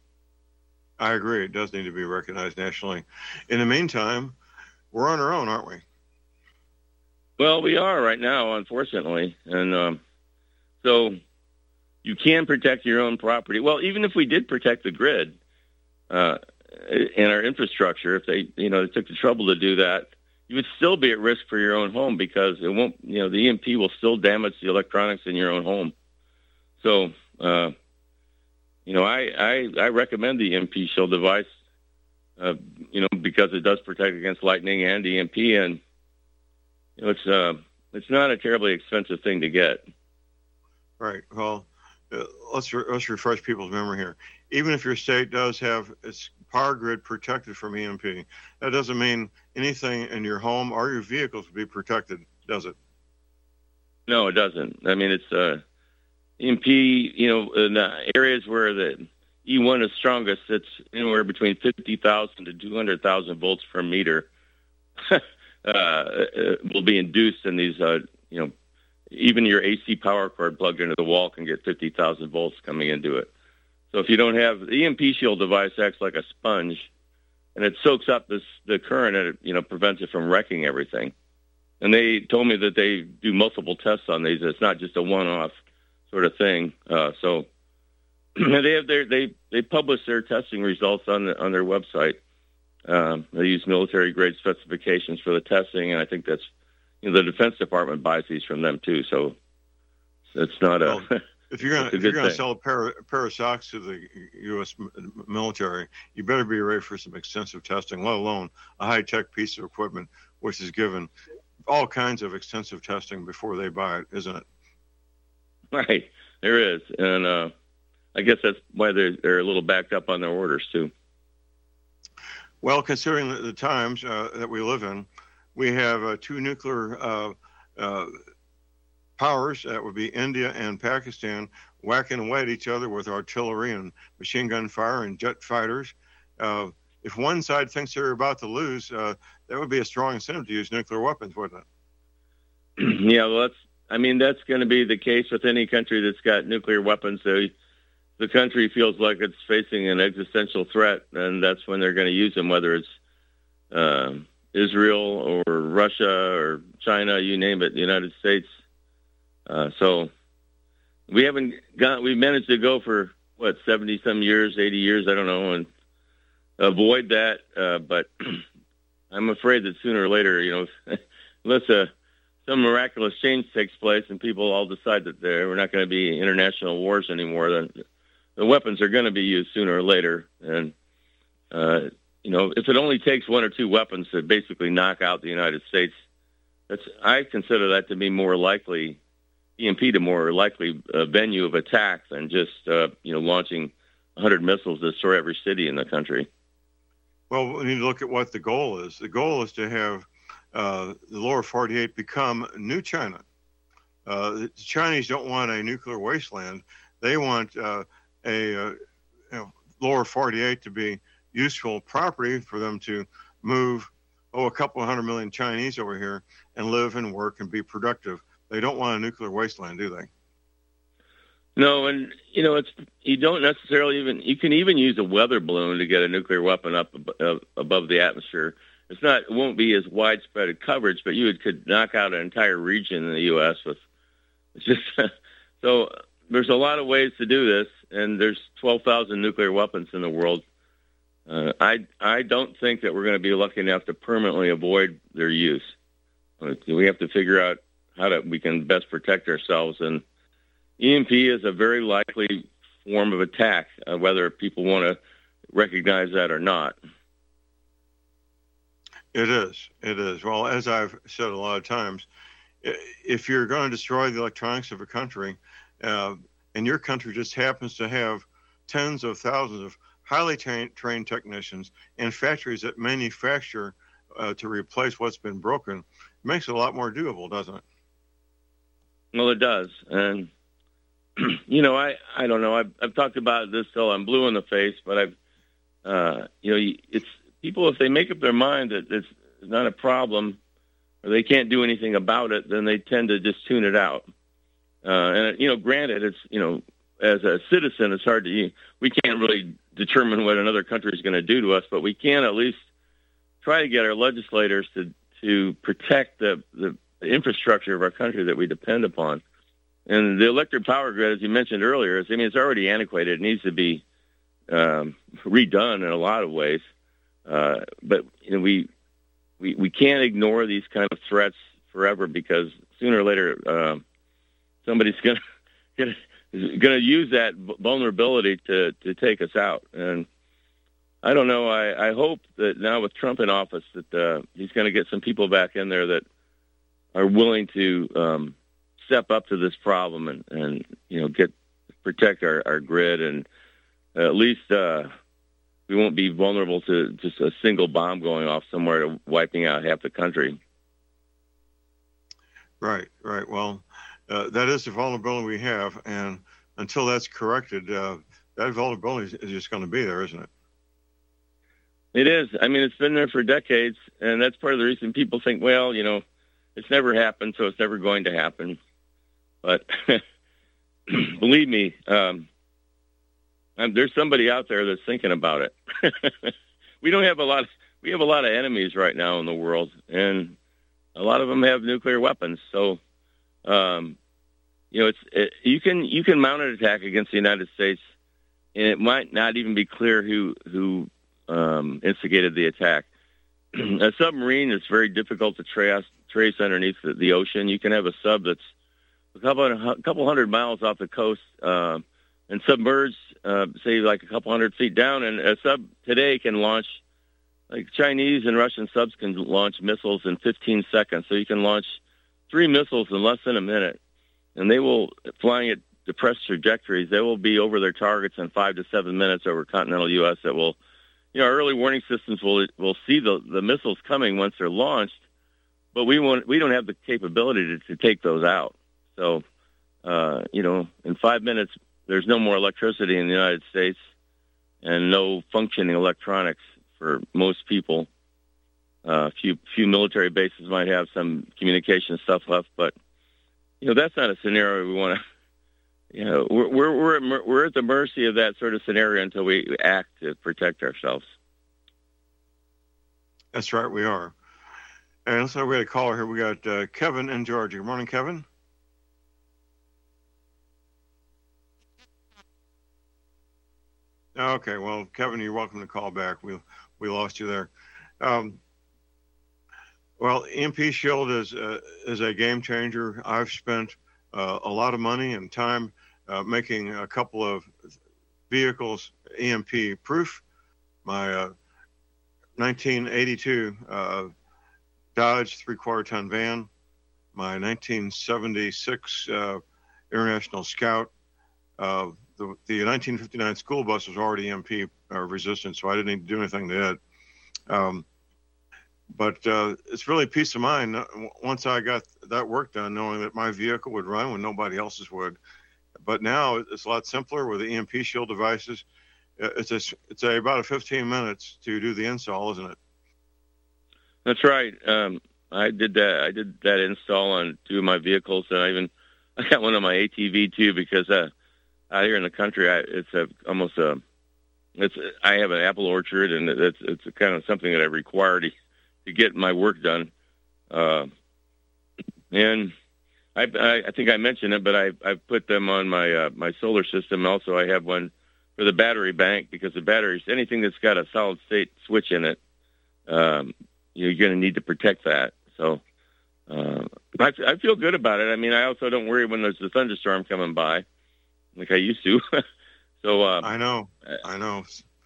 I agree. It does need to be recognized nationally. In the meantime, we're on our own, aren't we? Well, we are right now, unfortunately. And um, so you can protect your own property. Well, even if we did protect the grid uh, and our infrastructure, if they, you know, they took the trouble to do that, you would still be at risk for your own home because it won't, you know, the E M P will still damage the electronics in your own home. So, uh, you know, I, I, I recommend the E M P Shield device, uh, you know, because it does protect against lightning and E M P, and you know, it's uh, it's not a terribly expensive thing to get. Right. Well, uh, let's re- let's refresh people's memory here. Even if your state does have its power grid protected from E M P, that doesn't mean anything in your home or your vehicles will be protected, does it? No, it doesn't. I mean, it's uh, E M P. You know, in uh, areas where the E one is strongest, it's anywhere between fifty thousand to two hundred thousand volts per meter. uh, will be induced in these. Uh, you know, even your A C power cord plugged into the wall can get fifty thousand volts coming into it. So if you don't have the E M P Shield device, acts like a sponge, and it soaks up this the current, and it, you know, prevents it from wrecking everything. And they told me that they do multiple tests on these. It's not just a one-off sort of thing. Uh, so they have their they they publish their testing results on the, on their website. Um, they use military grade specifications for the testing, and I think that's, you know, the Defense Department buys these from them too. So it's not a. Well, if you're gonna if you're gonna thing. sell a pair, a pair of socks to the U S military, you better be ready for some extensive testing, let alone a high tech piece of equipment which is given all kinds of extensive testing before they buy it, isn't it? Right, there is, and uh, I guess that's why they're they're a little backed up on their orders too. Well, considering the, the times uh, that we live in, we have uh, two nuclear uh, uh, powers, that would be India and Pakistan, whacking away at each other with artillery and machine gun fire and jet fighters. Uh, if one side thinks they're about to lose, uh, that would be a strong incentive to use nuclear weapons, wouldn't it? Yeah, well, that's, I mean, that's going to be the case with any country that's got nuclear weapons. So the country feels like it's facing an existential threat, and that's when they're going to use them, whether it's uh, Israel or Russia or China, you name it, the United States. Uh, so we haven't got, we've managed to go for, what, seventy some years, eighty years, I don't know, and avoid that. Uh, but I'm afraid that sooner or later, you know, unless uh, some miraculous change takes place and people all decide that we're not going to be international wars anymore, then the weapons are going to be used sooner or later. And, uh, you know, if it only takes one or two weapons to basically knock out the United States, that's, I consider that to be more likely, E M P to more likely uh, venue of attack than just, uh, you know, launching one hundred missiles to destroy every city in the country. Well, we need to look at what the goal is. The goal is to have uh, the lower forty-eight become new China. Uh, the Chinese don't want a nuclear wasteland. They want uh, a uh, you know, lower forty-eight to be useful property for them to move, oh, a couple of hundred million Chinese over here and live and work and be productive. They don't want a nuclear wasteland, do they? No, and, you know, it's you don't necessarily even, you can even use a weather balloon to get a nuclear weapon up ab- above the atmosphere. It's not, it won't be as widespread a coverage, but you could knock out an entire region in the U S with, it's just, so there's a lot of ways to do this, and there's twelve thousand nuclear weapons in the world. Uh, I I don't think that we're going to be lucky enough to permanently avoid their use. We have to figure out how to, we can best protect ourselves, and E M P is a very likely form of attack, uh, whether people want to recognize that or not. It is. It is. Well, as I've said a lot of times, if you're going to destroy the electronics of a country, uh, and your country just happens to have tens of thousands of highly tra- trained technicians and factories that manufacture uh, to replace what's been broken, it makes it a lot more doable, doesn't it? Well, it does. And, you know, I, I don't know. I've, I've talked about this till I'm blue in the face, but I've, uh, you know, it's people, if they make up their mind that it's not a problem or they can't do anything about it, then they tend to just tune it out. Uh, and, you know, granted, it's, you know, as a citizen, it's hard to, we can't really determine what another country is going to do to us, but we can at least try to get our legislators to, to protect the, the infrastructure of our country that we depend upon. And the electric power grid, as you mentioned earlier, is, I mean, it's already antiquated. It needs to be um, redone in a lot of ways. Uh, but, you know, we, we, we can't ignore these kind of threats forever, because sooner or later, uh, somebody's going to is going to use that vulnerability to, to take us out. And I don't know. I, I hope that now with Trump in office that uh, he's going to get some people back in there that are willing to um, step up to this problem and, and you know, get protect our, our grid, and at least uh, we won't be vulnerable to just a single bomb going off somewhere to wiping out half the country. Right, right. Well, uh, that is the vulnerability we have, and until that's corrected, uh, that vulnerability is just going to be there, isn't it? It is. I mean, it's been there for decades, and that's part of the reason people think, well, you know, it's never happened, so it's never going to happen. But believe me, um, there's somebody out there that's thinking about it. we don't have a lot. Of, we have a lot of enemies right now in the world, and a lot of them have nuclear weapons. So, um, you know, it's it, you can you can mount an attack against the United States, and it might not even be clear who who um, instigated the attack. A submarine is very difficult to trace trace underneath the, the ocean. You can have a sub that's a couple a couple hundred miles off the coast uh, and submerged, uh, say like a couple hundred feet down, and a sub today can launch. Like Chinese and Russian subs can launch missiles in fifteen seconds. So you can launch three missiles in less than a minute, and they will, flying at depressed trajectories, they will be over their targets in five to seven minutes over continental U S That will, you know, our early warning systems will will see the the missiles coming once they're launched, but we won't. We don't have the capability to, to take those out. So, uh, you know, in five minutes, there's no more electricity in the United States, and no functioning electronics for most people. A uh, few few military bases might have some communication stuff left, but you know that's not a scenario we want to. You know, we're we're we're at, we're at the mercy of that sort of scenario until we act to protect ourselves. That's right, we are. And so we had a caller here. We got uh, Kevin in Georgia. Good morning, Kevin. Okay, well, Kevin, you're welcome to call back. We we lost you there. Um, well, E M P Shield is uh, is a game changer. I've spent uh, a lot of money and time uh, making a couple of vehicles E M P proof. My uh, nineteen eighty-two uh, Dodge three-quarter ton van, my nineteen seventy-six uh, International Scout. Uh, the, the nineteen fifty-nine school bus was already E M P uh, resistant, so I didn't need to do anything to it. Um, but uh, it's really peace of mind once I got that work done, knowing that my vehicle would run when nobody else's would. But now it's a lot simpler with the E M P Shield devices. It's a, it's a, about a fifteen minutes to do the install, isn't it? That's right. Um, I did that. I did that install on two of my vehicles, and I even I got one on my A T V too, because uh, out here in the country, I, it's a, almost a it's I have an apple orchard, and it's it's a kind of something that I require to, to get my work done. Uh, and I, I I think I mentioned it, but I I put them on my uh, my solar system. Also, I have one for the battery bank, because the batteries, anything that's got a solid state switch in it, um, you're going to need to protect that. So uh, I, I feel good about it. I mean, I also don't worry when there's a thunderstorm coming by, like I used to. so uh, I know, I know.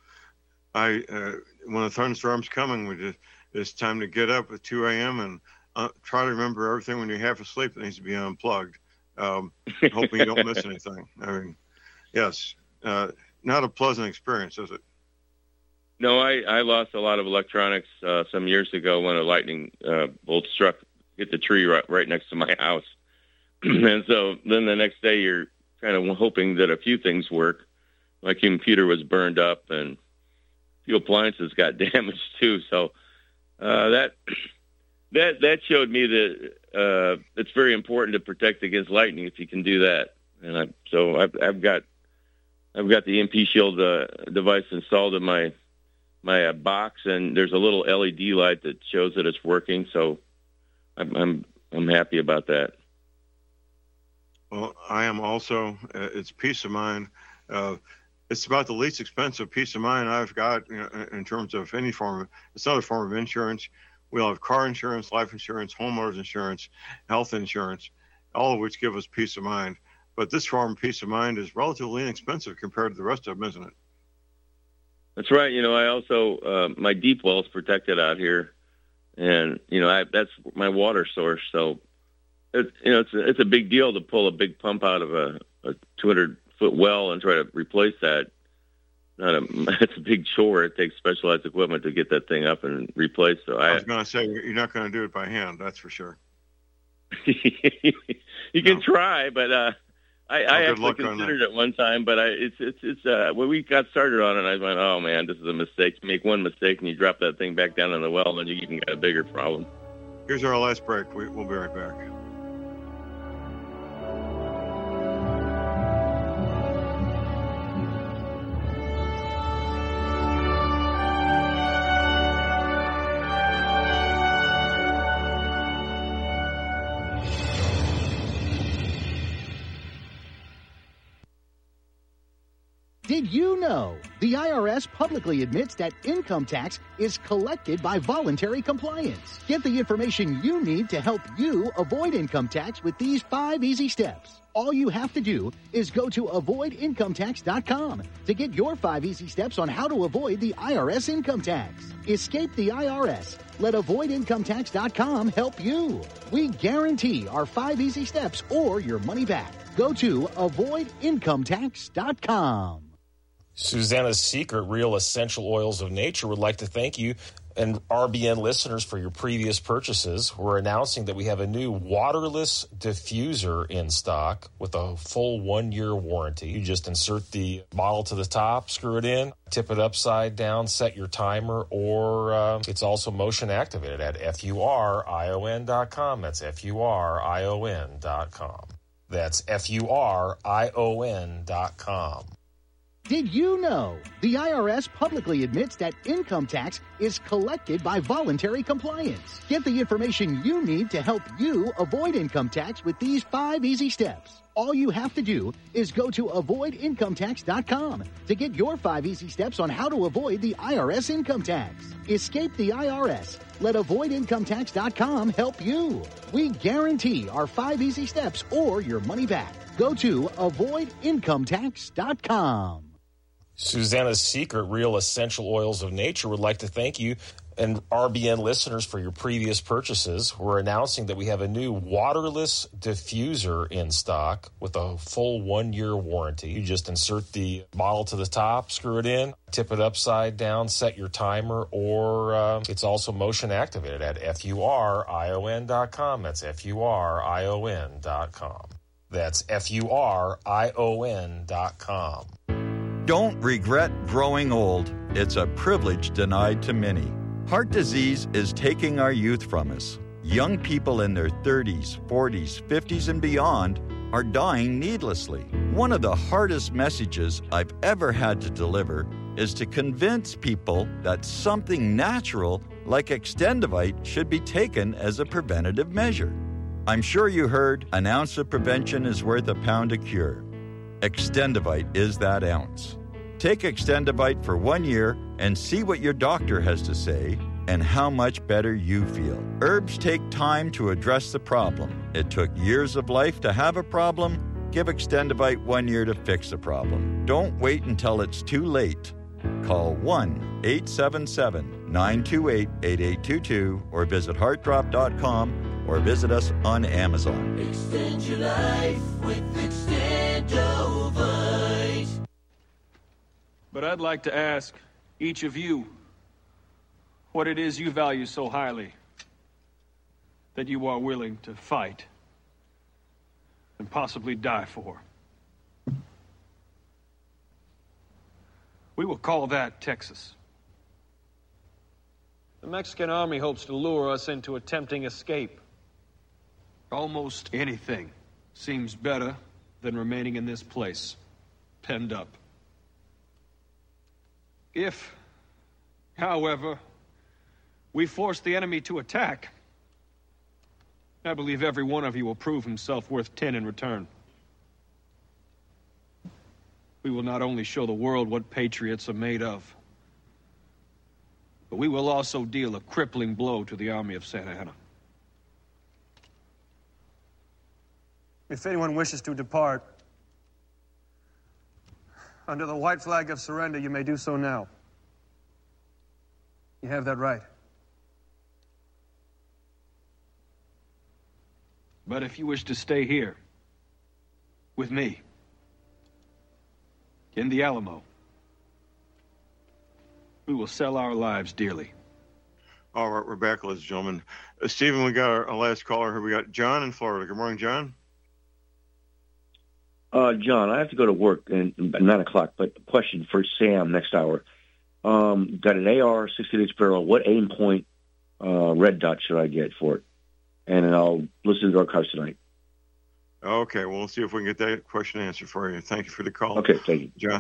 I uh, when a thunderstorm's coming, we just it's time to get up at two a.m. and uh, try to remember everything when you're half asleep that needs to be unplugged, um, hoping you don't miss anything. I mean, yes, uh, not a pleasant experience, is it? No, I, I lost a lot of electronics uh, some years ago when a lightning uh, bolt struck, hit the tree right, right next to my house. And so then the next day you're kind of hoping that a few things work. My computer was burned up and a few appliances got damaged too. So uh, that that that showed me that uh, it's very important to protect against lightning if you can do that. And I, so I've, I've got I've got the E M P Shield uh, device installed in my my uh, box, and there's a little L E D light that shows that it's working. So I'm I'm, I'm happy about that. Well, I am also. Uh, it's peace of mind. Uh, it's about the least expensive peace of mind I've got, you know, in terms of any form of. It's another form of insurance. We'll have car insurance, life insurance, homeowners insurance, health insurance, all of which give us peace of mind. But this farm Peace of Mind is relatively inexpensive compared to the rest of them, isn't it? That's right. You know, I also, uh, my deep well is protected out here. And, you know, I, that's my water source. So, it, you know, it's a, it's a big deal to pull a big pump out of a, a two hundred foot well and try to replace that. Not a, it's a big chore. It takes specialized equipment to get that thing up and replaced. So I, I was going to say, you're not going to do it by hand, that's for sure. You can no. try, but uh, I, oh, I actually considered it one time. But I, it's it's it's uh, when we got started on it, I went, oh man, this is a mistake. You make one mistake and you drop that thing back down in the well, and you even got a bigger problem. Here's our last break. We, we'll be right back. Did you know the I R S publicly admits that income tax is collected by voluntary compliance? Get the information you need to help you avoid income tax with these five easy steps. All you have to do is go to avoid income tax dot com to get your five easy steps on how to avoid the I R S income tax. Escape the I R S. Let avoid income tax dot com help you. We guarantee our five easy steps or your money back. Go to avoid income tax dot com. Susanna's Secret, Real Essential Oils of Nature, would like to thank you and R B N listeners for your previous purchases. We're announcing that we have a new waterless diffuser in stock with a full one-year warranty. You just insert the bottle to the top, screw it in, tip it upside down, set your timer, or uh, it's also motion activated at F U R I O N dot com. That's F U R I O N dot com. That's F U R I O N dot com. Did you know the I R S publicly admits that income tax is collected by voluntary compliance? Get the information you need to help you avoid income tax with these five easy steps. All you have to do is go to avoid income tax dot com to get your five easy steps on how to avoid the I R S income tax. Escape the I R S. Let avoid income tax dot com help you. We guarantee our five easy steps or your money back. Go to avoid income tax dot com. Susanna's Secret, Real Essential Oils of Nature, would like to thank you and R B N listeners for your previous purchases. We're announcing that we have a new waterless diffuser in stock with a full one-year warranty. You just insert the bottle to the top, screw it in, tip it upside down, set your timer, or uh, it's also motion activated at F U R I O N dot com. That's F U R I O N dot com. That's F U R I O N dot com. Don't regret growing old. It's a privilege denied to many. Heart disease is taking our youth from us. Young people in their thirties, forties, fifties, and beyond are dying needlessly. One of the hardest messages I've ever had to deliver is to convince people that something natural like Extendivite should be taken as a preventative measure. I'm sure you heard an ounce of prevention is worth a pound of cure. Extendivite is that ounce. Take Extendivite for one year and see what your doctor has to say and how much better you feel. Herbs take time to address the problem. It took years of life to have a problem. Give Extendivite one year to fix the problem. Don't wait until it's too late. Call one eight seven seven, nine two eight, eight eight two two or visit heart drop dot com or visit us on Amazon. Extend your life with Extendovite. But I'd like to ask each of you what it is you value so highly that you are willing to fight and possibly die for. We will call that Texas. The Mexican army hopes to lure us into a tempting escape. Almost anything seems better than remaining in this place, penned up. If, however, we force the enemy to attack, I believe every one of you will prove himself worth ten in return. We will not only show the world what patriots are made of, but we will also deal a crippling blow to the army of Santa Anna. If anyone wishes to depart, under the white flag of surrender, you may do so now. You have that right. But if you wish to stay here, with me, in the Alamo, we will sell our lives dearly. All right, we're back, ladies and gentlemen. Uh, Stephen, we got our, our last caller here. We got John in Florida. Good morning, John. Uh, John, I have to go to work at nine o'clock, but question for Sam next hour. Um, got an A R sixty-eight barrel. What aim point uh, red dot should I get for it? And then I'll listen to the archives tonight. Okay, well, we'll see if we can get that question answered for you. Thank you for the call. Okay, thank you. John.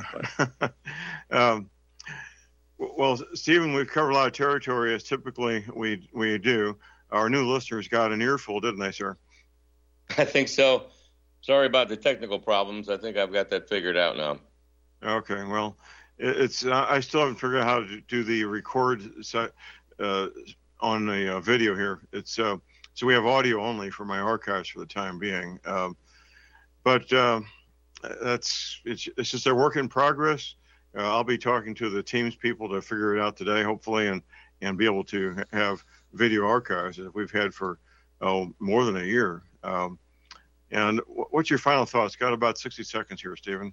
um, well, Stephen, we've covered a lot of territory, as typically we we do. Our new listeners got an earful, didn't they, sir? I think so. Sorry about the technical problems. I think I've got that figured out now. Okay, well, it, it's uh, I still haven't figured out how to do the record set, uh, on the uh, video here. It's uh, so we have audio only for my archives for the time being. Um, but uh, that's it's it's just a work in progress. Uh, I'll be talking to the Teams people to figure it out today, hopefully, and and be able to have video archives that we've had for oh more than a year. Um, and what's your final thoughts? Got about sixty seconds here, Stephen.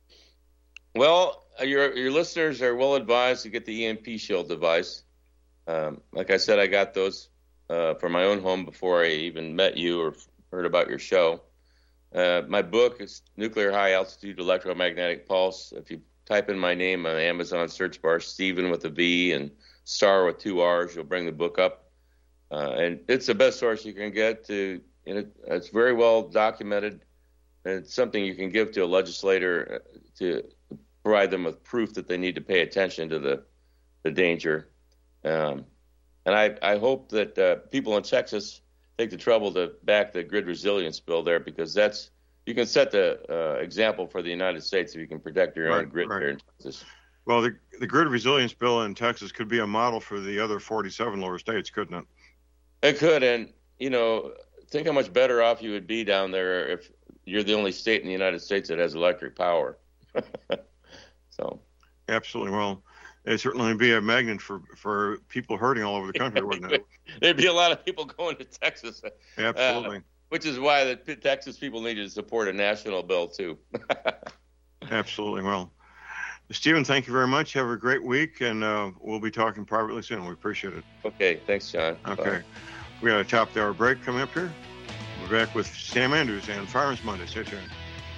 Well, your your listeners are well advised to get the E M P Shield device. Um, like I said, I got those uh, for my own home before I even met you or heard about your show. Uh, my book is Nuclear High Altitude Electromagnetic Pulse. If you type in my name on the Amazon search bar, Stephen with a V and Star with two R's, you'll bring the book up. Uh, and it's the best source you can get. To, and it, it's very well documented. And it's something you can give to a legislator to provide them with proof that they need to pay attention to the, the danger. Um, and I, I hope that uh, people in Texas take the trouble to back the grid resilience bill there, because that's you can set the uh, example for the United States if you can protect your right, own grid right. there in Texas. Well, the, the grid resilience bill in Texas could be a model for the other forty-seven lower states, couldn't it? It could, and, you know, think how much better off you would be down there if you're the only state in the United States that has electric power. So, absolutely. Well, it'd certainly be a magnet for, for people hurting all over the country, wouldn't it? There'd be a lot of people going to Texas. Absolutely. Uh, which is why the Texas people needed to support a national bill, too. Absolutely. Well, Stephen, thank you very much. Have a great week, and uh, we'll be talking privately soon. We appreciate it. Okay. Thanks, John. Okay. Bye. We got a top of the hour break coming up here. We're back with Sam Andrews and Firearms Monday. Stay tuned.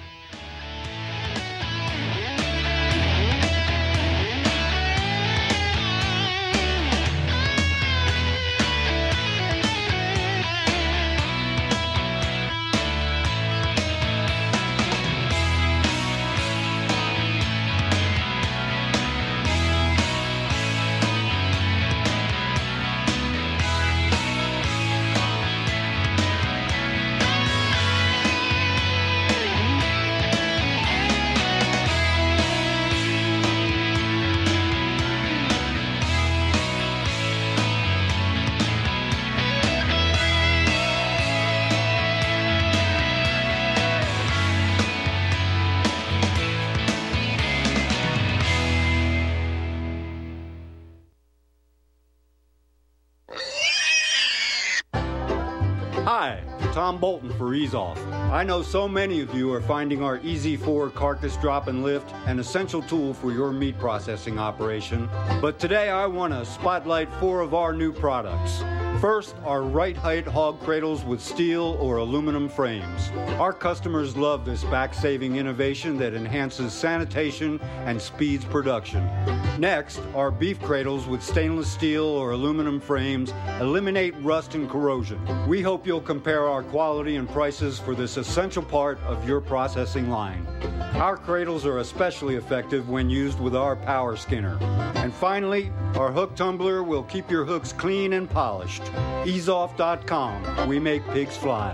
Hi, Tom Bolton for Ease Off. I know so many of you are finding our E Z four carcass drop and lift an essential tool for your meat processing operation. But today I want to spotlight four of our new products. First, our right height hog cradles with steel or aluminum frames. Our customers love this back-saving innovation that enhances sanitation and speeds production. Next, our beef cradles with stainless steel or aluminum frames eliminate rust and corrosion. We hope you'll compare our quality and prices for this essential part of your processing line. Our cradles are especially effective when used with our power skinner. And finally, our hook tumbler will keep your hooks clean and polished. ease off dot com. We make pigs fly.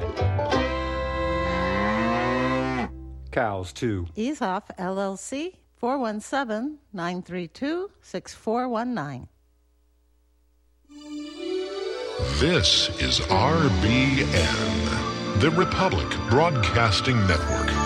Cows, too. Ease Off, L L C, four one seven, nine three two, six four one nine. This is R B N, the Republic Broadcasting Network.